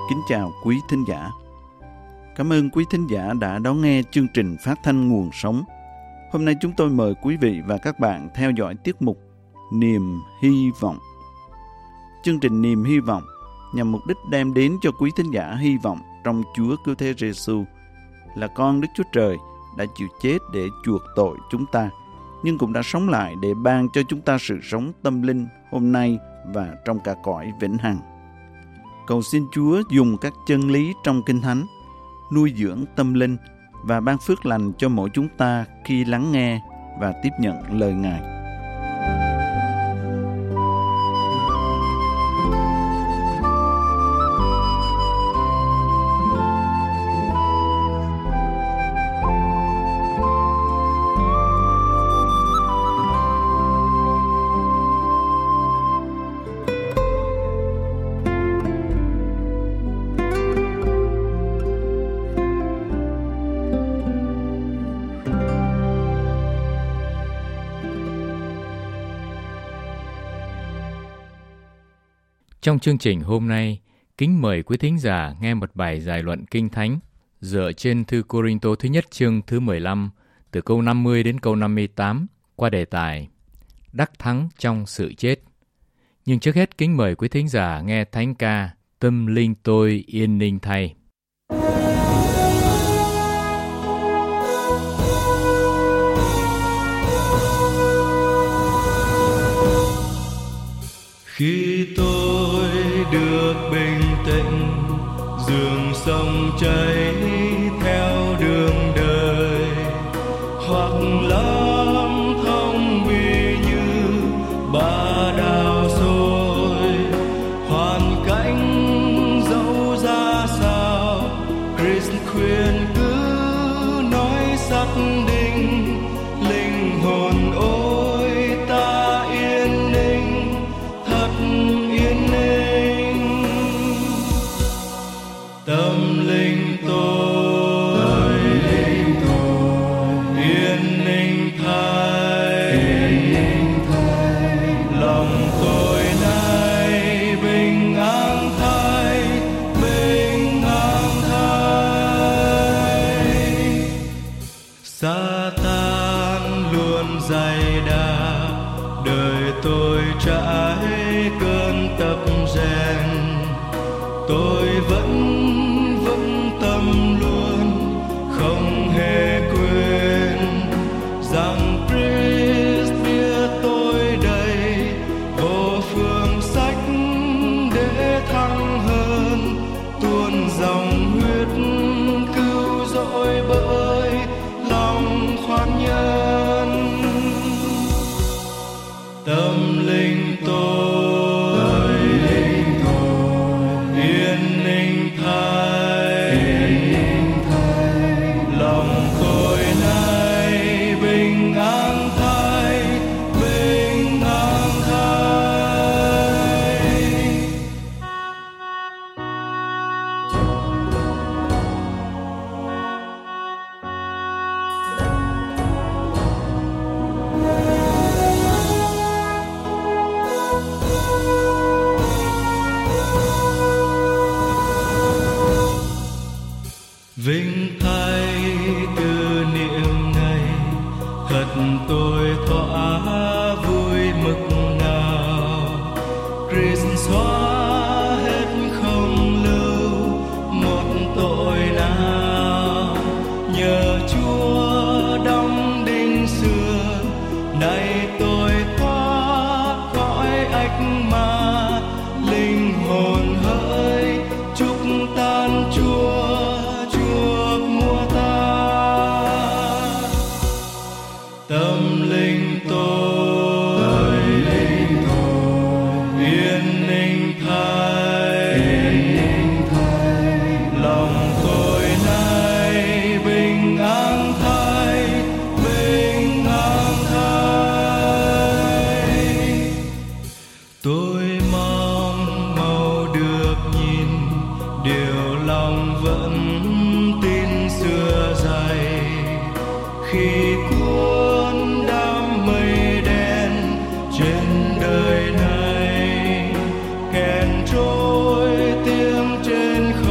kính chào quý thính giả. Cảm ơn quý thính giả đã đón nghe chương trình phát thanh Nguồn Sống. Hôm nay chúng tôi mời quý vị và các bạn theo dõi tiết mục Niềm Hy Vọng. Chương trình Niềm Hy Vọng nhằm mục đích đem đến cho quý thính giả hy vọng trong Chúa Cứu Thế Giêsu là con Đức Chúa Trời đã chịu chết để chuộc tội chúng ta, nhưng cũng đã sống lại để ban cho chúng ta sự sống tâm linh hôm nay và trong cả cõi vĩnh hằng. Cầu xin Chúa dùng các chân lý trong Kinh Thánh nuôi dưỡng tâm linh và ban phước lành cho mỗi chúng ta khi lắng nghe và tiếp nhận lời Ngài. Trong chương trình hôm nay, kính mời quý thính giả nghe một bài giải luận Kinh Thánh dựa trên thư Cô-rinh-tô thứ nhất chương thứ 15 từ câu 50 đến câu 58 qua đề tài Đắc thắng trong sự chết. Nhưng trước hết kính mời quý thính giả nghe thánh ca Tâm linh tôi yên ninh thay. Khi tôi được bình tĩnh, dường sông chảy theo đường đời, hoặc lắm thông vì như ba đào xôi, hoàn cảnh dẫu ra sao, Christ khuyên cứ nói xác định, linh hồn ôi ta yên ninh, thật yên ninh. Tâm linh tôi yên ninh thay, lòng tôi nay bình an thay, bình an thay. Sa-tan luôn dày đà, đời tôi trải cơn tập rèn, tôi vẫn vững tâm luôn, không hề quên rằng Christ biết tôi đầy, vô phương sách để thăng hơn, tuôn dòng huyết cứu rỗi bởi lòng khoan nhân. Tâm linh tôi yên ninh thay, lòng tôi nay bình an thay, bình an thay. Vinh thay tư niệm này, thật tôi thỏa vui mực nào. Christ xóa hết không lưu một tội nào, nhờ Chúa đóng đinh xưa, nay tôi thoát khỏi ách ma, linh hồn hỡi chúc tan Chúa mua ta. Tâm linh tôi yên ninh thay, lòng tôi nay bình an thay, bình an thay. Tôi mong mau được nhìn điều lòng vẫn tin xưa dày, khi cuốn đám mây đen trên đời này, kèn trôi tiếng trên khơi.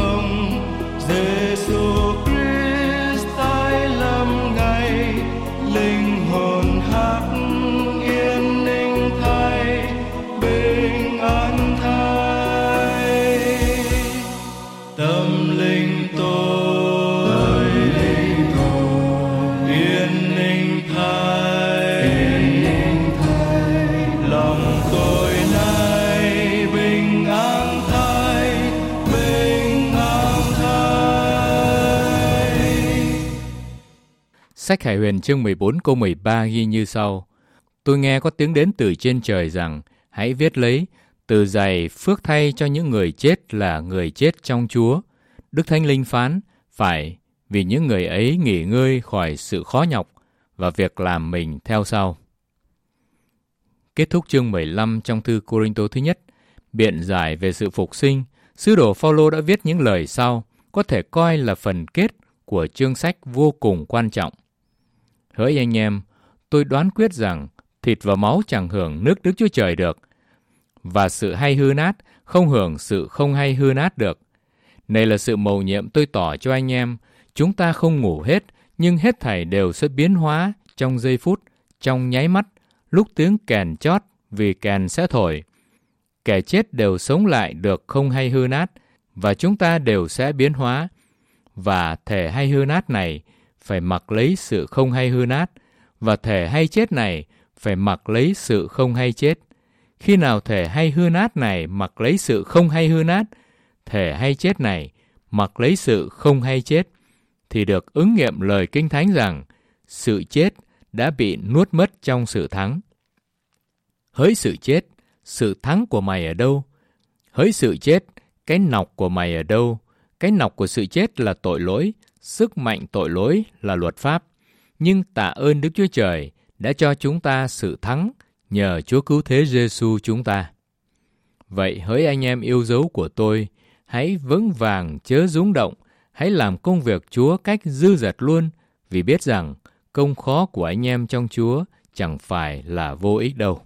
Sách Khải Huyền chương 14 câu 13 ghi như sau: Tôi nghe có tiếng đến từ trên trời rằng, hãy viết lấy, từ giày phước thay cho những người chết là người chết trong Chúa. Đức Thánh Linh phán, phải, vì những người ấy nghỉ ngơi khỏi sự khó nhọc và việc làm mình theo sau. Kết thúc chương 15 trong thư Cô-rinh-tô thứ nhất, biện giải về sự phục sinh, sứ đồ Phao-lô đã viết những lời sau, có thể coi là phần kết của chương sách vô cùng quan trọng. Hỡi anh em, tôi đoán quyết rằng thịt và máu chẳng hưởng nước Đức Chúa Trời được, và sự hay hư nát không hưởng sự không hay hư nát được. Này là sự mầu nhiệm tôi tỏ cho anh em, chúng ta không ngủ hết, nhưng hết thảy đều sẽ biến hóa trong giây phút, trong nháy mắt, lúc tiếng kèn chót, vì kèn sẽ thổi. Kẻ chết đều sống lại được không hay hư nát, và chúng ta đều sẽ biến hóa. Và thể hay hư nát này phải mặc lấy sự không hay hư nát, và thể hay chết này phải mặc lấy sự không hay chết. Khi nào thể hay hư nát này mặc lấy sự không hay hư nát, thể hay chết này mặc lấy sự không hay chết, thì được ứng nghiệm lời Kinh Thánh rằng sự chết đã bị nuốt mất trong sự thắng. Hỡi sự chết, sự thắng của mày ở đâu? Hỡi sự chết, cái nọc của mày ở đâu? Cái nọc của sự chết là tội lỗi, sức mạnh tội lỗi là luật pháp. Nhưng tạ ơn Đức Chúa Trời đã cho chúng ta sự thắng nhờ Chúa Cứu Thế Giê-xu chúng ta. Vậy hỡi anh em yêu dấu của tôi, hãy vững vàng chớ rúng động, hãy làm công việc Chúa cách dư dật luôn, vì biết rằng công khó của anh em trong Chúa chẳng phải là vô ích đâu.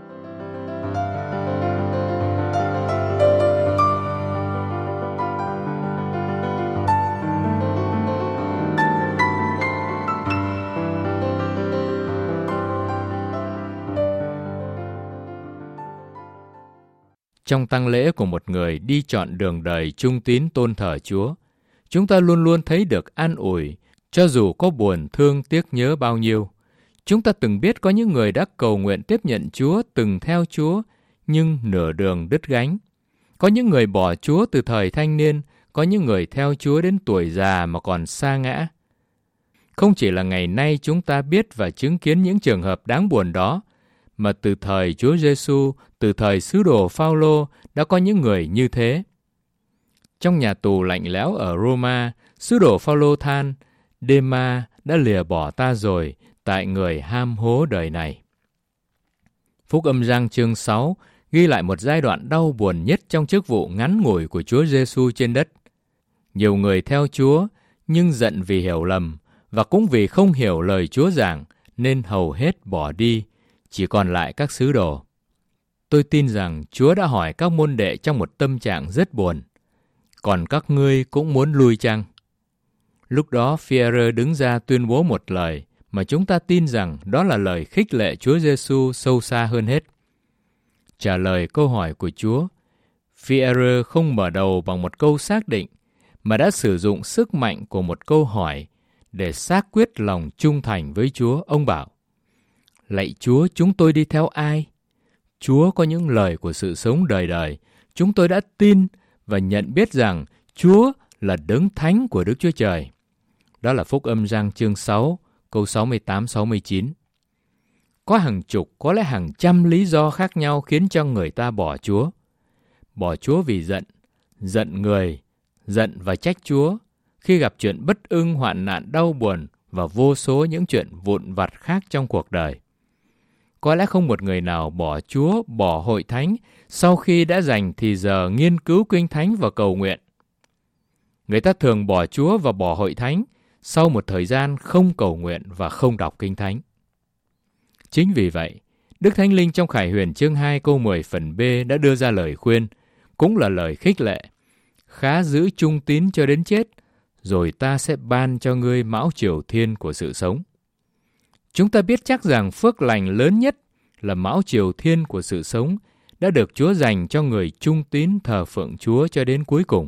Trong tang lễ của một người đi chọn đường đời trung tín tôn thờ Chúa, chúng ta luôn luôn thấy được an ủi, cho dù có buồn thương tiếc nhớ bao nhiêu. Chúng ta từng biết có những người đã cầu nguyện tiếp nhận Chúa, từng theo Chúa, nhưng nửa đường đứt gánh. Có những người bỏ Chúa từ thời thanh niên, có những người theo Chúa đến tuổi già mà còn sa ngã. Không chỉ là ngày nay chúng ta biết và chứng kiến những trường hợp đáng buồn đó, mà từ thời Chúa Giê-xu, từ thời sứ đồ Phao-lô đã có những người như thế. Trong nhà tù lạnh lẽo ở Roma, sứ đồ Phao-lô than, Đê-ma đã lìa bỏ ta rồi, tại người ham hố đời này. Phúc âm Giăng chương 6 ghi lại một giai đoạn đau buồn nhất trong chức vụ ngắn ngủi của Chúa Giê-xu trên đất. Nhiều người theo Chúa, nhưng giận vì hiểu lầm, và cũng vì không hiểu lời Chúa giảng, nên hầu hết bỏ đi, chỉ còn lại các sứ đồ. Tôi tin rằng Chúa đã hỏi các môn đệ trong một tâm trạng rất buồn. Còn các ngươi cũng muốn lui chăng? Lúc đó Phi-e-rơ đứng ra tuyên bố một lời mà chúng ta tin rằng đó là lời khích lệ Chúa Giê-xu sâu xa hơn hết. Trả lời câu hỏi của Chúa, Phi-e-rơ không mở đầu bằng một câu xác định, mà đã sử dụng sức mạnh của một câu hỏi để xác quyết lòng trung thành với Chúa. Ông bảo, lạy Chúa, chúng tôi đi theo ai? Chúa có những lời của sự sống đời đời. Chúng tôi đã tin và nhận biết rằng Chúa là đấng thánh của Đức Chúa Trời. Đó là Phúc âm Giăng chương 6, câu 68-69. Có hàng chục, có lẽ hàng trăm lý do khác nhau khiến cho người ta bỏ Chúa. Bỏ Chúa vì giận người, giận và trách Chúa khi gặp chuyện bất ưng, hoạn nạn, đau buồn và vô số những chuyện vụn vặt khác trong cuộc đời. Có lẽ không một người nào bỏ Chúa, bỏ hội thánh sau khi đã dành thì giờ nghiên cứu Kinh Thánh và cầu nguyện. Người ta thường bỏ Chúa và bỏ hội thánh sau một thời gian không cầu nguyện và không đọc Kinh Thánh. Chính vì vậy, Đức Thánh Linh trong Khải Huyền chương 2 câu 10 phần B đã đưa ra lời khuyên, cũng là lời khích lệ. Khá giữ trung tín cho đến chết, rồi ta sẽ ban cho ngươi mão triều thiên của sự sống. Chúng ta biết chắc rằng phước lành lớn nhất là mão triều thiên của sự sống đã được Chúa dành cho người trung tín thờ phượng Chúa cho đến cuối cùng.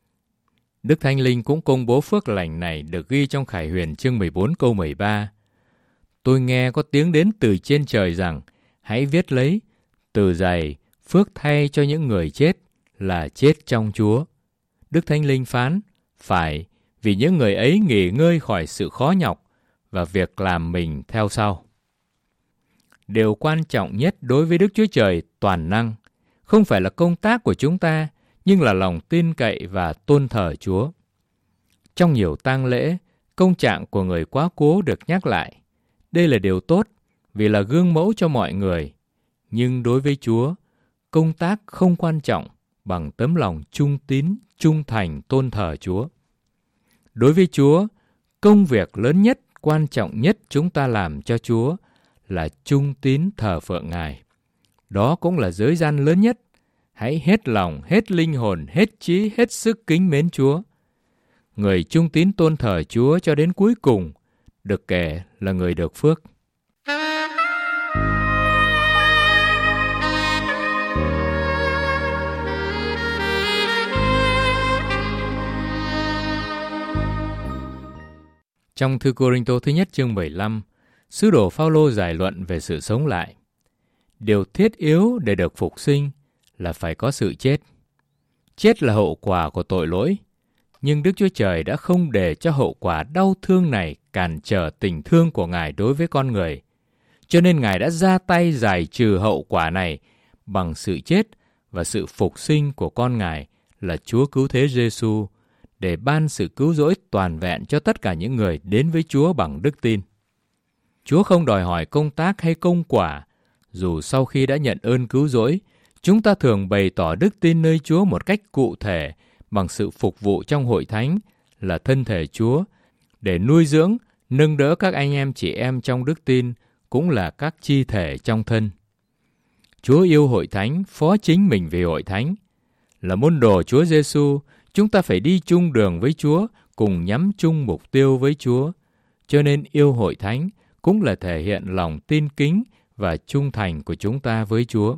Đức Thánh Linh cũng công bố phước lành này được ghi trong Khải Huyền chương 14 câu 13. Tôi nghe có tiếng đến từ trên trời rằng, hãy viết lấy, từ giày, phước thay cho những người chết là chết trong Chúa. Đức Thánh Linh phán, phải, vì những người ấy nghỉ ngơi khỏi sự khó nhọc, và việc làm mình theo sau. Điều quan trọng nhất đối với Đức Chúa Trời toàn năng không phải là công tác của chúng ta, nhưng là lòng tin cậy và tôn thờ Chúa. Trong nhiều tang lễ, công trạng của người quá cố được nhắc lại. Đây là điều tốt vì là gương mẫu cho mọi người. Nhưng đối với Chúa, công tác không quan trọng bằng tấm lòng trung tín, trung thành tôn thờ Chúa. Đối với Chúa, công việc lớn nhất, quan trọng nhất chúng ta làm cho Chúa là trung tín thờ phượng Ngài. Đó cũng là giới gian lớn nhất. Hãy hết lòng, hết linh hồn, hết trí, hết sức kính mến Chúa. Người trung tín tôn thờ Chúa cho đến cuối cùng được kể là người được phước. Trong thư Cô-rinh-tô thứ nhất chương 15, sứ đồ Phao-lô giải luận về sự sống lại. Điều thiết yếu để được phục sinh là phải có sự chết. Chết là hậu quả của tội lỗi, nhưng Đức Chúa Trời đã không để cho hậu quả đau thương này cản trở tình thương của Ngài đối với con người. Cho nên Ngài đã ra tay giải trừ hậu quả này bằng sự chết và sự phục sinh của con Ngài là Chúa Cứu Thế Giê-xu, để ban sự cứu rỗi toàn vẹn cho tất cả những người đến với Chúa bằng đức tin. Chúa không đòi hỏi công tác hay công quả. Dù sau khi đã nhận ơn cứu rỗi, chúng ta thường bày tỏ đức tin nơi Chúa một cách cụ thể bằng sự phục vụ trong hội thánh là thân thể Chúa, để nuôi dưỡng, nâng đỡ các anh em chị em trong đức tin, cũng là các chi thể trong thân. Chúa yêu hội thánh, phó chính mình vì hội thánh. Là môn đồ Chúa Giê-xu, chúng ta phải đi chung đường với Chúa, cùng nhắm chung mục tiêu với Chúa. Cho nên yêu hội thánh cũng là thể hiện lòng tin kính và trung thành của chúng ta với Chúa.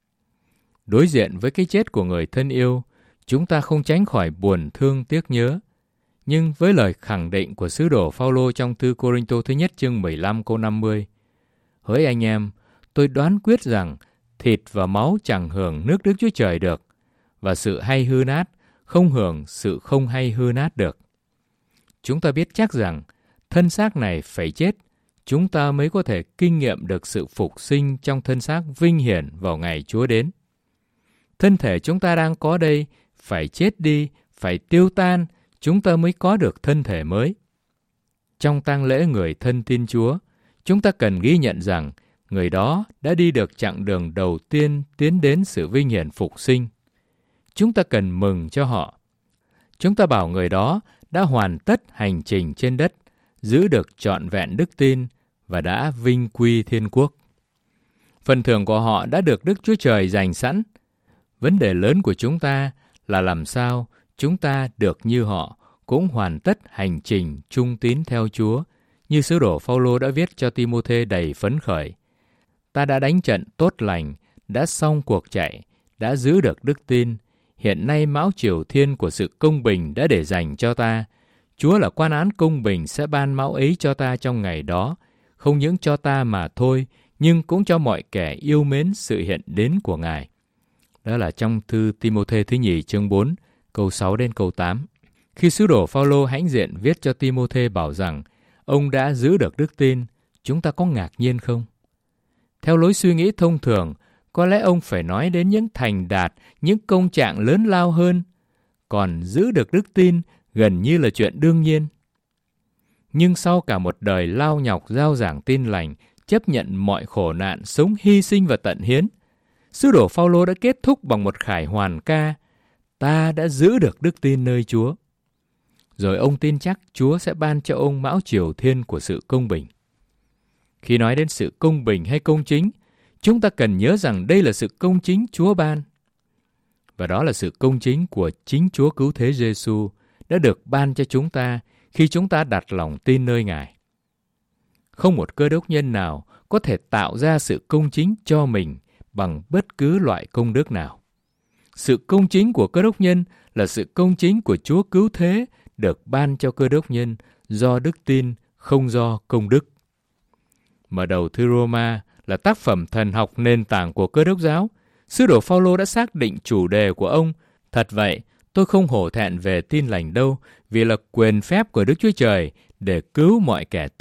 Đối diện với cái chết của người thân yêu, chúng ta không tránh khỏi buồn thương tiếc nhớ. Nhưng với lời khẳng định của sứ đồ Phao-lô trong thư Cô-rinh-tô thứ nhất chương 15 câu 50, hỡi anh em, tôi đoán quyết rằng thịt và máu chẳng hưởng nước Đức Chúa Trời được, và sự hay hư nát không hưởng sự không hay hư nát được. Chúng ta biết chắc rằng thân xác này phải chết, chúng ta mới có thể kinh nghiệm được sự phục sinh trong thân xác vinh hiển vào ngày Chúa đến. Thân thể chúng ta đang có đây phải chết đi, phải tiêu tan, chúng ta mới có được thân thể mới. Trong tang lễ người thân tin Chúa, chúng ta cần ghi nhận rằng người đó đã đi được chặng đường đầu tiên tiến đến sự vinh hiển phục sinh. Chúng ta cần mừng cho họ. Chúng ta bảo người đó đã hoàn tất hành trình trên đất, giữ được trọn vẹn đức tin và đã vinh quy thiên quốc. Phần thưởng của họ đã được Đức Chúa Trời dành sẵn. Vấn đề lớn của chúng ta là làm sao chúng ta được như họ cũng hoàn tất hành trình trung tín theo Chúa, như sứ đồ Phao-lô đã viết cho Ti-mô-thê đầy phấn khởi. Ta đã đánh trận tốt lành, đã xong cuộc chạy, đã giữ được đức tin. Hiện nay mão triều thiên của sự công bình đã để dành cho ta. Chúa là quan án công bình sẽ ban mão ấy cho ta trong ngày đó, không những cho ta mà thôi, nhưng cũng cho mọi kẻ yêu mến sự hiện đến của Ngài. Đó là trong thư Ti-mô-thê thứ nhì chương 4, câu 6 đến câu 8. Khi sứ đồ Phao-lô hãnh diện viết cho Ti-mô-thê bảo rằng ông đã giữ được đức tin, chúng ta có ngạc nhiên không? Theo lối suy nghĩ thông thường, có lẽ ông phải nói đến những thành đạt, những công trạng lớn lao hơn. Còn giữ được đức tin gần như là chuyện đương nhiên. Nhưng sau cả một đời lao nhọc rao giảng tin lành, chấp nhận mọi khổ nạn, sống hy sinh và tận hiến, sứ đồ Phao-lô đã kết thúc bằng một khải hoàn ca: ta đã giữ được đức tin nơi Chúa. Rồi ông tin chắc Chúa sẽ ban cho ông mão triều thiên của sự công bình. Khi nói đến sự công bình hay công chính, chúng ta cần nhớ rằng đây là sự công chính Chúa ban. Và đó là sự công chính của chính Chúa Cứu Thế Giê-xu đã được ban cho chúng ta khi chúng ta đặt lòng tin nơi Ngài. Không một cơ đốc nhân nào có thể tạo ra sự công chính cho mình bằng bất cứ loại công đức nào. Sự công chính của cơ đốc nhân là sự công chính của Chúa Cứu Thế được ban cho cơ đốc nhân do đức tin, không do công đức. Mở đầu thư Roma là tác phẩm thần học nền tảng của Cơ đốc giáo. Sứ đồ Phao-lô đã xác định chủ đề của ông: thật vậy, tôi không hổ thẹn về tin lành đâu, vì là quyền phép của Đức Chúa Trời để cứu mọi kẻ tin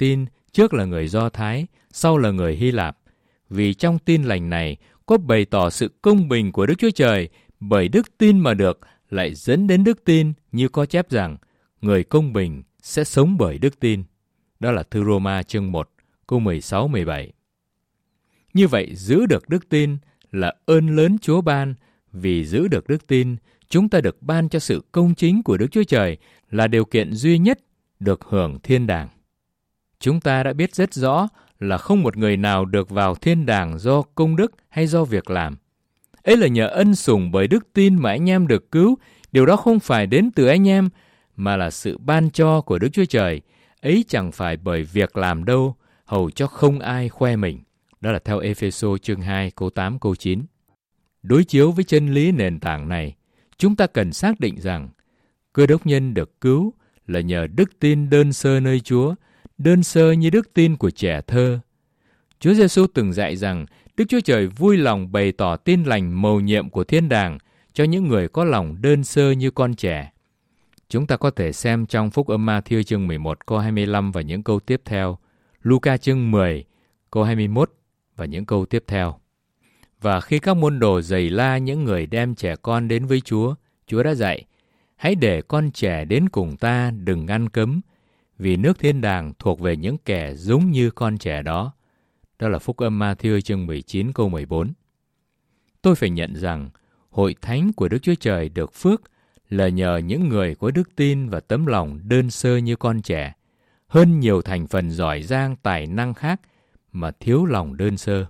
trước là người Do Thái, sau là người Hy Lạp. Vì trong tin lành này có bày tỏ sự công bình của Đức Chúa Trời, bởi đức tin mà được lại dẫn đến đức tin, như có chép rằng người công bình sẽ sống bởi đức tin. Đó là thư Roma chương 1, câu 16-17. Như vậy, giữ được đức tin là ơn lớn Chúa ban. Vì giữ được đức tin, chúng ta được ban cho sự công chính của Đức Chúa Trời là điều kiện duy nhất được hưởng thiên đàng. Chúng ta đã biết rất rõ là không một người nào được vào thiên đàng do công đức hay do việc làm. Ấy là nhờ ân sủng bởi đức tin mà anh em được cứu. Điều đó không phải đến từ anh em, mà là sự ban cho của Đức Chúa Trời. Ấy chẳng phải bởi việc làm đâu, hầu cho không ai khoe mình. Đó là theo Ê-phê-sô chương 2, câu 8, câu 9. Đối chiếu với chân lý nền tảng này, chúng ta cần xác định rằng Cơ Đốc nhân được cứu là nhờ đức tin đơn sơ nơi Chúa, đơn sơ như đức tin của trẻ thơ. Chúa Giêsu từng dạy rằng Đức Chúa Trời vui lòng bày tỏ tin lành mầu nhiệm của thiên đàng cho những người có lòng đơn sơ như con trẻ. Chúng ta có thể xem trong Phúc âm Ma-thi-ơ chương 11 câu 25 và những câu tiếp theo, Luca chương 10 câu 21 và những câu tiếp theo. Và khi các môn đồ giày la những người đem trẻ con đến với Chúa, Chúa đã dạy, hãy để con trẻ đến cùng ta, đừng ngăn cấm, vì nước thiên đàng thuộc về những kẻ giống như con trẻ đó. Đó là Phúc âm Ma-thi-ơ chương 19 câu 14. Tôi phải nhận rằng, hội thánh của Đức Chúa Trời được phước là nhờ những người có đức tin và tấm lòng đơn sơ như con trẻ, hơn nhiều thành phần giỏi giang tài năng khác mà thiếu lòng đơn sơ.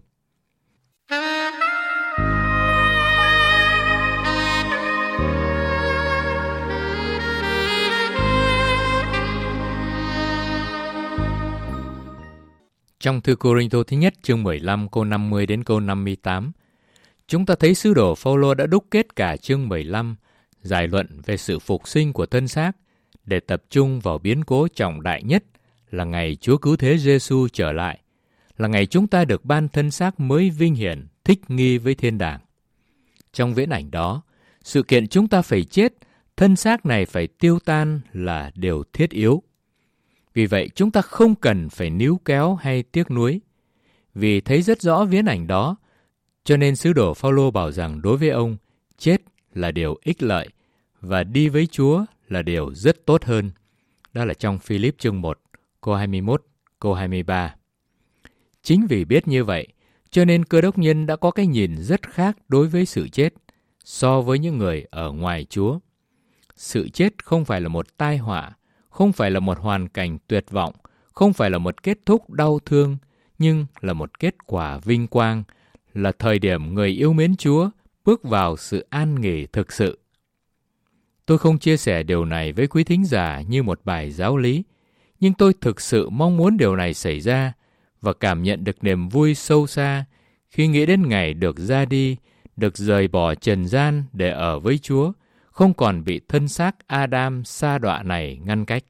Trong thư Cô-rinh-tô thứ nhất chương 15 câu 50 đến câu 58, chúng ta thấy sứ đồ Phao-lô đã đúc kết cả chương 15 giải luận về sự phục sinh của thân xác để tập trung vào biến cố trọng đại nhất là ngày Chúa Cứu Thế Giêsu trở lại, là ngày chúng ta được ban thân xác mới vinh hiển thích nghi với thiên đàng. Trong viễn ảnh đó, sự kiện chúng ta phải chết, thân xác này phải tiêu tan là điều thiết yếu. Vì vậy chúng ta không cần phải níu kéo hay tiếc nuối. Vì thấy rất rõ viễn ảnh đó, cho nên sứ đồ Phao-lô bảo rằng đối với ông, chết là điều ích lợi và đi với Chúa là điều rất tốt hơn. Đó là trong Phi-líp chương 1, câu 21, câu 23. Chính vì biết như vậy, cho nên Cơ Đốc nhân đã có cái nhìn rất khác đối với sự chết so với những người ở ngoài Chúa. Sự chết không phải là một tai họa, không phải là một hoàn cảnh tuyệt vọng, không phải là một kết thúc đau thương, nhưng là một kết quả vinh quang, là thời điểm người yêu mến Chúa bước vào sự an nghỉ thực sự. Tôi không chia sẻ điều này với quý thính giả như một bài giáo lý, nhưng tôi thực sự mong muốn điều này xảy ra và cảm nhận được niềm vui sâu xa khi nghĩ đến ngày được ra đi, được rời bỏ trần gian để ở với Chúa, không còn bị thân xác Adam sa đọa này ngăn cách.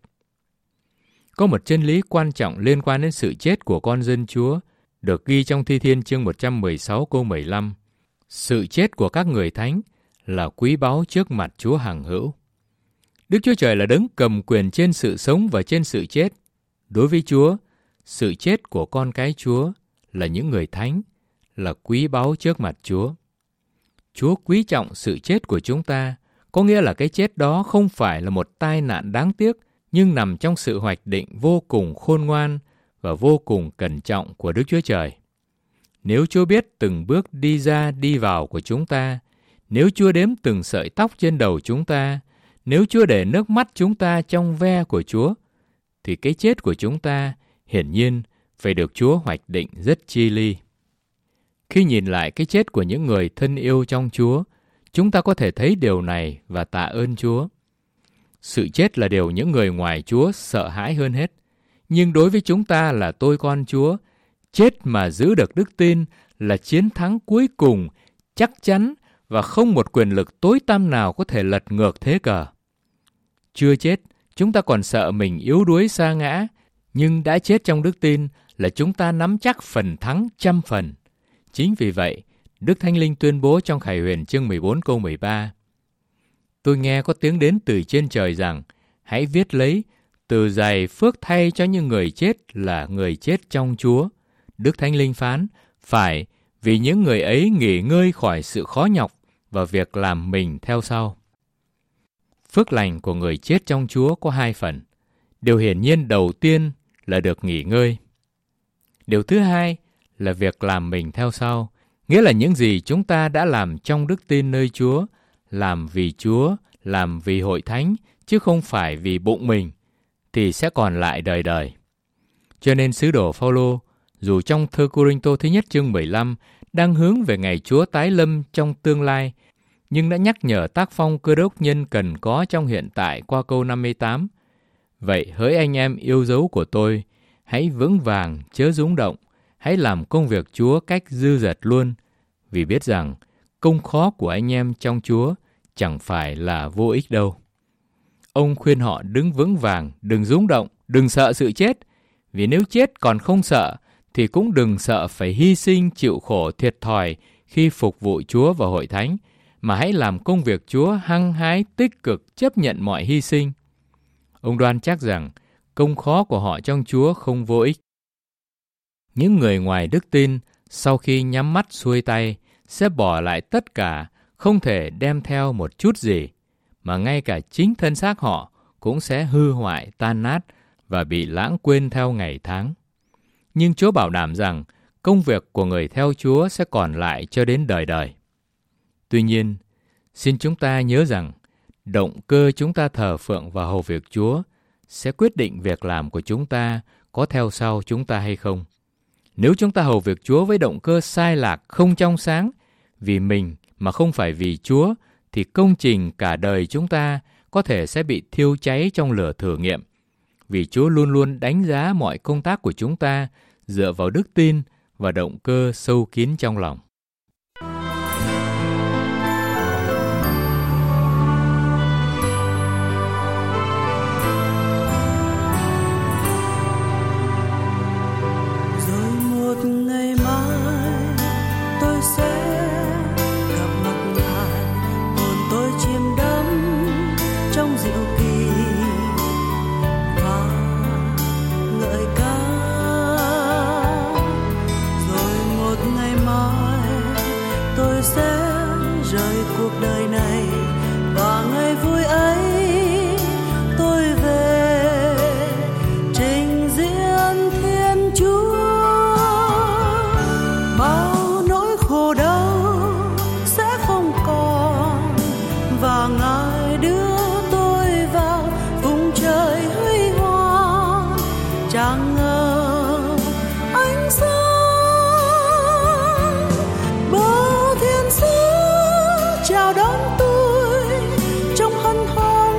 Có một chân lý quan trọng liên quan đến sự chết của con dân Chúa, được ghi trong Thi Thiên chương 116 câu 15. Sự chết của các người thánh là quý báu trước mặt Chúa hằng hữu. Đức Chúa Trời là đấng cầm quyền trên sự sống và trên sự chết. Đối với Chúa, sự chết của con cái Chúa là những người thánh, là quý báu trước mặt Chúa. Chúa quý trọng sự chết của chúng ta, có nghĩa là cái chết đó không phải là một tai nạn đáng tiếc, nhưng nằm trong sự hoạch định vô cùng khôn ngoan và vô cùng cẩn trọng của Đức Chúa Trời. Nếu Chúa biết từng bước đi ra đi vào của chúng ta, nếu Chúa đếm từng sợi tóc trên đầu chúng ta, nếu Chúa để nước mắt chúng ta trong ve của Chúa, thì cái chết của chúng ta hiển nhiên phải được Chúa hoạch định rất chi li. Khi nhìn lại cái chết của những người thân yêu trong Chúa, chúng ta có thể thấy điều này và tạ ơn Chúa. Sự chết là điều những người ngoài Chúa sợ hãi hơn hết. Nhưng đối với chúng ta là tôi con Chúa, chết mà giữ được đức tin là chiến thắng cuối cùng, chắc chắn và không một quyền lực tối tăm nào có thể lật ngược thế cờ. Chưa chết, chúng ta còn sợ mình yếu đuối sa ngã, nhưng đã chết trong đức tin là chúng ta nắm chắc phần thắng 100%. Chính vì vậy, Đức Thánh Linh tuyên bố trong Khải Huyền chương 14 câu 13: Tôi nghe có tiếng đến từ trên trời rằng, hãy viết lấy, từ giày phước thay cho những người chết là người chết trong Chúa. Đức Thánh Linh phán, phải, vì những người ấy nghỉ ngơi khỏi sự khó nhọc và việc làm mình theo sau. Phước lành của người chết trong Chúa có hai phần. Điều hiển nhiên đầu tiên là được nghỉ ngơi. Điều thứ hai là việc làm mình theo sau, nghĩa là những gì chúng ta đã làm trong đức tin nơi Chúa, làm vì Chúa, làm vì hội thánh, chứ không phải vì bụng mình, thì sẽ còn lại đời đời. Cho nên sứ đồ Phao-lô, dù trong thơ Cô-rinh-tô thứ nhất chương 15 đang hướng về ngày Chúa tái lâm trong tương lai, nhưng đã nhắc nhở tác phong Cơ Đốc nhân cần có trong hiện tại qua câu 58. Vậy hỡi anh em yêu dấu của tôi, hãy vững vàng chớ rúng động, hãy làm công việc Chúa cách dư dật luôn, vì biết rằng công khó của anh em trong Chúa chẳng phải là vô ích đâu. Ông khuyên họ đứng vững vàng, đừng rúng động, đừng sợ sự chết, vì nếu chết còn không sợ, thì cũng đừng sợ phải hy sinh chịu khổ thiệt thòi khi phục vụ Chúa và hội thánh, mà hãy làm công việc Chúa hăng hái tích cực chấp nhận mọi hy sinh. Ông đoan chắc rằng công khó của họ trong Chúa không vô ích. Những người ngoài đức tin sau khi nhắm mắt xuôi tay sẽ bỏ lại tất cả, không thể đem theo một chút gì, mà ngay cả chính thân xác họ cũng sẽ hư hoại tan nát và bị lãng quên theo ngày tháng. Nhưng Chúa bảo đảm rằng công việc của người theo Chúa sẽ còn lại cho đến đời đời. Tuy nhiên, xin chúng ta nhớ rằng động cơ chúng ta thờ phượng và hầu việc Chúa sẽ quyết định việc làm của chúng ta có theo sau chúng ta hay không. Nếu chúng ta hầu việc Chúa với động cơ sai lạc, không trong sáng, vì mình mà không phải vì Chúa, thì công trình cả đời chúng ta có thể sẽ bị thiêu cháy trong lửa thử nghiệm. Vì Chúa luôn luôn đánh giá mọi công tác của chúng ta dựa vào đức tin và động cơ sâu kín trong lòng. Chào đón tôi trong hân hoan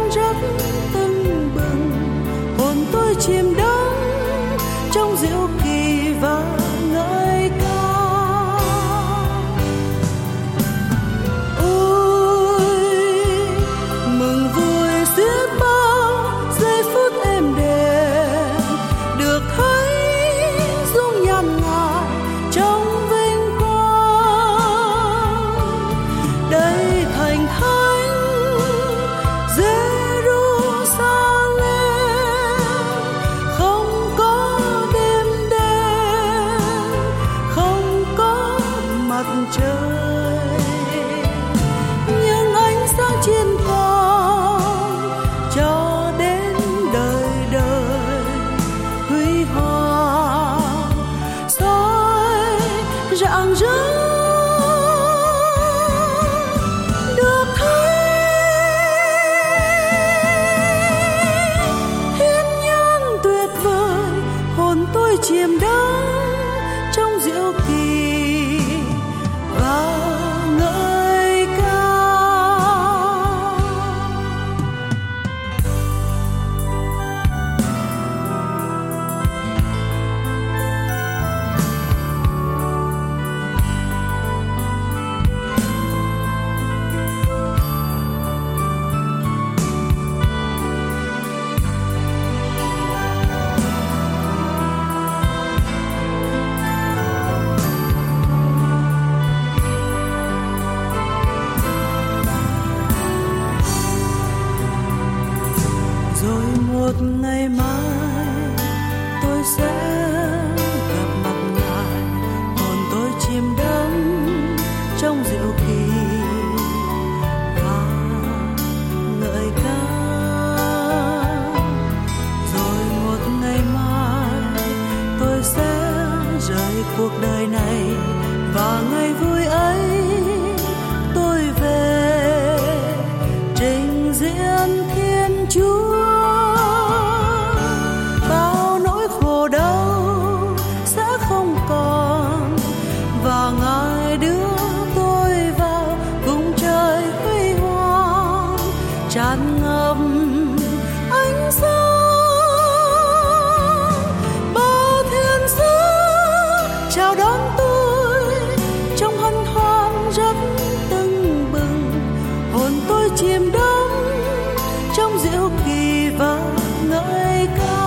diệu kỳ và ngợi ca. Rồi một ngày mai tôi sẽ rời cuộc đời này, và ngày vui ấy tôi về trình diễn Thiên Chúa. Bao nỗi khổ đau sẽ không còn, và Ngài đưa tôi vào cùng trời huy hoàng tràn ngập ánh sáng. Bao thiên sứ chào đón tôi trong hân hoan rất tưng bừng, hồn tôi chìm đắm trong diệu kỳ và ngợi ca.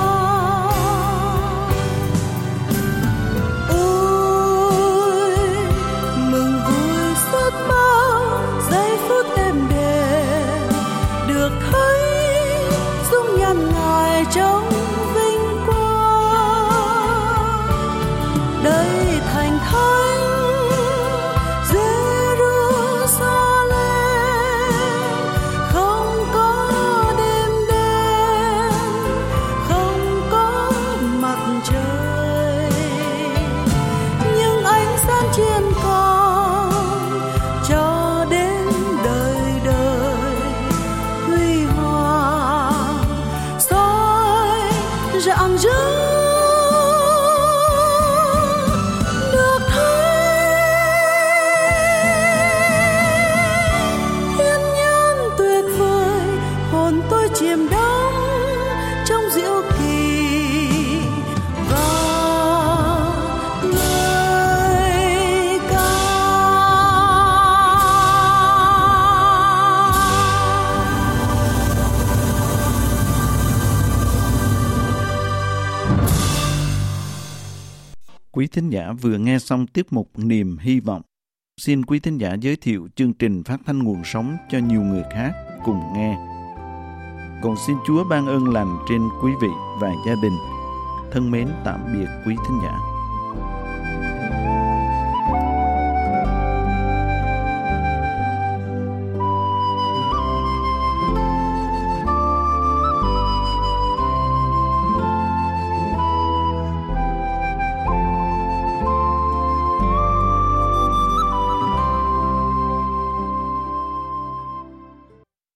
Ôi mừng vui suốt bao giây phút êm đềm, được thấy dung nhan Ngài trong vinh quang. Đây thành thánh Jerusalem, không có đêm đen, không có mặt trời, nhưng ánh sáng trên con cho đến đời đời huy hoàng soi rạng rỡ. Được thấy thiên nhiên tuyệt vời, hồn tôi chìm đắm trong diệu kỳ và ngợi ca. Quý thính giả vừa nghe xong tiết mục Niềm Hy Vọng. Xin quý thính giả giới thiệu chương trình phát thanh nguồn sống cho nhiều người khác cùng nghe. Còn xin Chúa ban ơn lành trên quý vị và gia đình. Thân mến tạm biệt quý thính giả.